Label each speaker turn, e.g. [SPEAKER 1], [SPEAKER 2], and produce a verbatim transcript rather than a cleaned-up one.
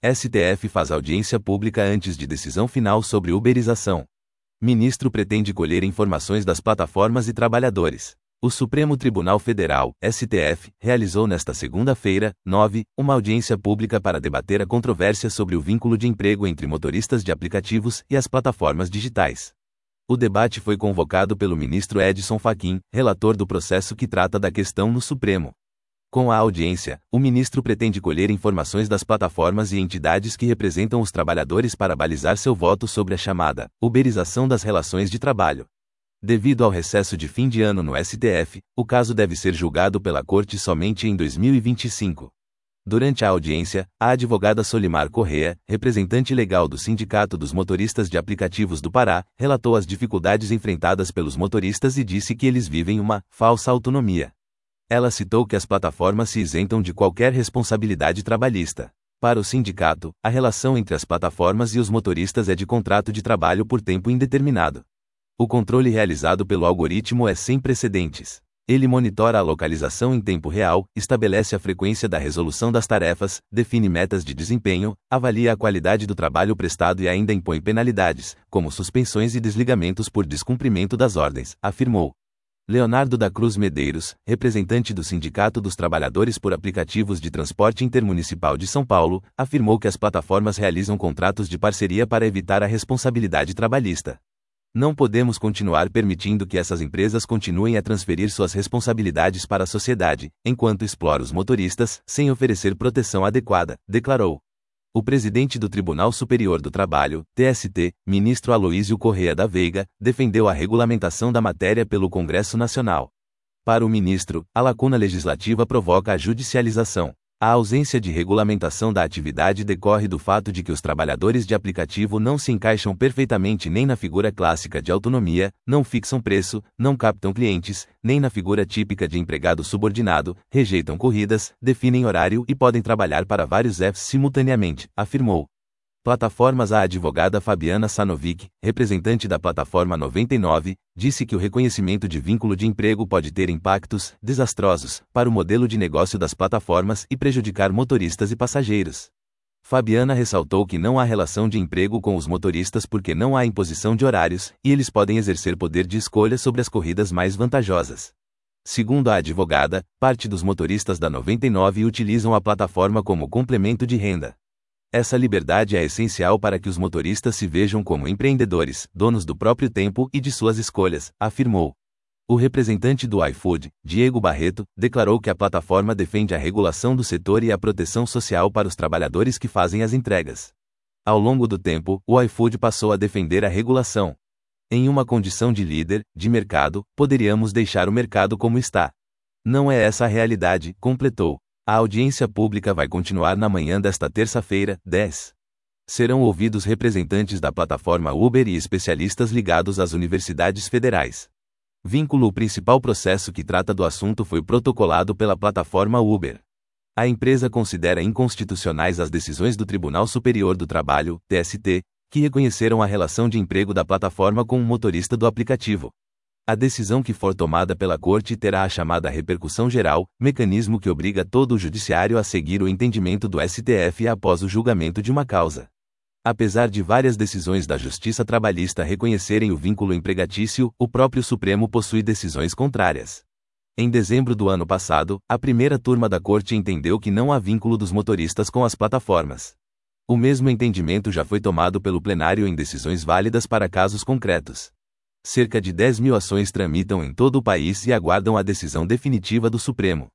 [SPEAKER 1] S T F faz audiência pública antes de decisão final sobre uberização. Ministro pretende colher informações das plataformas e trabalhadores. O Supremo Tribunal Federal, S T F, realizou nesta segunda-feira, nove, uma audiência pública para debater a controvérsia sobre o vínculo de emprego entre motoristas de aplicativos e as plataformas digitais. O debate foi convocado pelo ministro Edson Fachin, relator do processo que trata da questão no Supremo. Com a audiência, o ministro pretende colher informações das plataformas e entidades que representam os trabalhadores para balizar seu voto sobre a chamada uberização das relações de trabalho. Devido ao recesso de fim de ano no S T F, o caso deve ser julgado pela Corte somente em dois mil e vinte e cinco. Durante a audiência, a advogada Solimar Correa, representante legal do Sindicato dos Motoristas de Aplicativos do Pará, relatou as dificuldades enfrentadas pelos motoristas e disse que eles vivem uma falsa autonomia. Ela citou que as plataformas se isentam de qualquer responsabilidade trabalhista. Para o sindicato, a relação entre as plataformas e os motoristas é de contrato de trabalho por tempo indeterminado. O controle realizado pelo algoritmo é sem precedentes. Ele monitora a localização em tempo real, estabelece a frequência da resolução das tarefas, define metas de desempenho, avalia a qualidade do trabalho prestado e ainda impõe penalidades, como suspensões e desligamentos por descumprimento das ordens, afirmou. Leonardo da Cruz Medeiros, representante do Sindicato dos Trabalhadores por Aplicativos de Transporte Intermunicipal de São Paulo, afirmou que as plataformas realizam contratos de parceria para evitar a responsabilidade trabalhista. Não podemos continuar permitindo que essas empresas continuem a transferir suas responsabilidades para a sociedade, enquanto explora os motoristas, sem oferecer proteção adequada, declarou. O presidente do Tribunal Superior do Trabalho, T S T, ministro Aloísio Correa da Veiga, defendeu a regulamentação da matéria pelo Congresso Nacional. Para o ministro, a lacuna legislativa provoca a judicialização. A ausência de regulamentação da atividade decorre do fato de que os trabalhadores de aplicativo não se encaixam perfeitamente nem na figura clássica de autonomia, não fixam preço, não captam clientes, nem na figura típica de empregado subordinado, rejeitam corridas, definem horário e podem trabalhar para vários Fs simultaneamente, afirmou. Plataformas. A advogada Fabiana Sanovic, representante da plataforma noventa e nove, disse que o reconhecimento de vínculo de emprego pode ter impactos desastrosos para o modelo de negócio das plataformas e prejudicar motoristas e passageiros. Fabiana ressaltou que não há relação de emprego com os motoristas porque não há imposição de horários, e eles podem exercer poder de escolha sobre as corridas mais vantajosas. Segundo a advogada, parte dos motoristas da noventa e nove utilizam a plataforma como complemento de renda. Essa liberdade é essencial para que os motoristas se vejam como empreendedores, donos do próprio tempo e de suas escolhas, afirmou. O representante do iFood, Diego Barreto, declarou que a plataforma defende a regulação do setor e a proteção social para os trabalhadores que fazem as entregas. Ao longo do tempo, o iFood passou a defender a regulação. Em uma condição de líder, de mercado, poderíamos deixar o mercado como está. Não é essa a realidade, completou. A audiência pública vai continuar na manhã desta terça-feira, dez. Serão ouvidos representantes da plataforma Uber e especialistas ligados às universidades federais. Vínculo. O principal processo que trata do assunto foi protocolado pela plataforma Uber. A empresa considera inconstitucionais as decisões do Tribunal Superior do Trabalho, T S T, que reconheceram a relação de emprego da plataforma com o motorista do aplicativo. A decisão que for tomada pela Corte terá a chamada repercussão geral, mecanismo que obriga todo o judiciário a seguir o entendimento do S T F após o julgamento de uma causa. Apesar de várias decisões da Justiça Trabalhista reconhecerem o vínculo empregatício, o próprio Supremo possui decisões contrárias. Em dezembro do ano passado, a primeira turma da Corte entendeu que não há vínculo dos motoristas com as plataformas. O mesmo entendimento já foi tomado pelo plenário em decisões válidas para casos concretos. Cerca de dez mil ações tramitam em todo o país e aguardam a decisão definitiva do Supremo.